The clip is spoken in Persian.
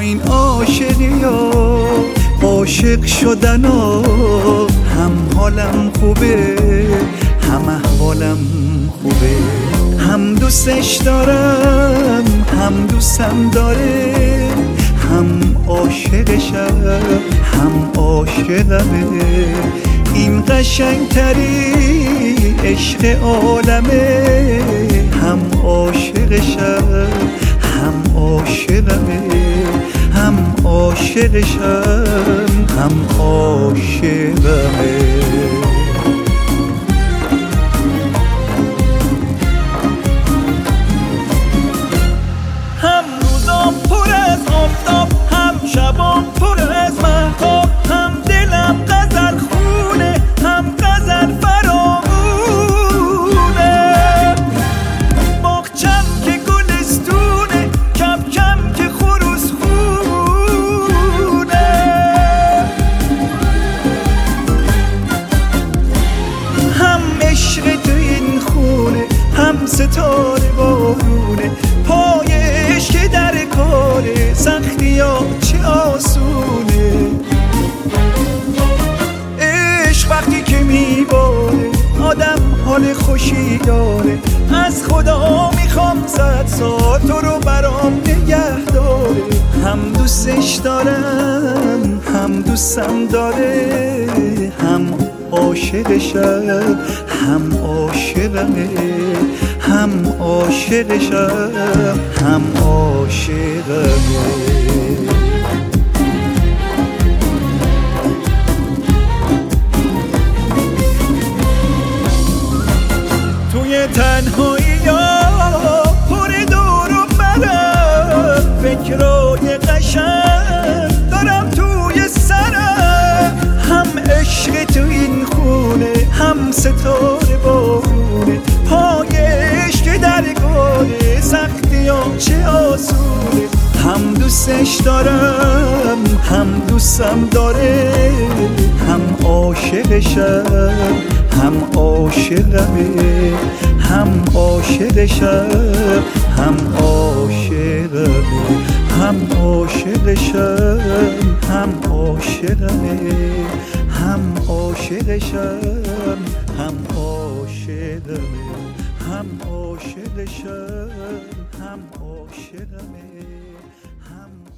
این عاشقی ها عاشق شدن ها هم حالم خوبه هم احوالم خوبه، هم دوستش دارم هم دوستم داره، هم عاشقشم هم عاشقمه. این قشنگترین عشق عالمه، هم عاشقشم هم عاشقمه، هم عاشقشم هم عاشقمه. هم روزام پر از آفتاب هم شبام پر از مهتاب، هم دلم غزل خونه هم غزل فرامونه. باغچم که گلستونه کم کم که خروس خونه. هم عشق تو این خونه هم ستاره بارونه، پایش که در کاره سختی ها چه آسونه. عشق وقتی که میباره آدم حال خوشی داره، از خدا میخوام 100 سال تو رو برام نگه داره. هم دوستش دارم هم دوستم داره، هم عاشقشم هم عاشقمه، هم عاشقشم هم عاشقمه. توی تنهایی ها پر دور و برم، فکرای قشنگ دارم توی سرم. هم عشق تو این خونه هم ستاره بارونه، پایش که در گاره سختی ها چه آسونه. هم دوستش دارم هم دوستم داره، هم عاشقشم هم عاشقمه، هم عاشقشم هم عاشقمه، هم عاشقشم هم عاشقمه، هم عاشقشم هم عاشقمه، هم عاشقشم هم عاشقمه، هم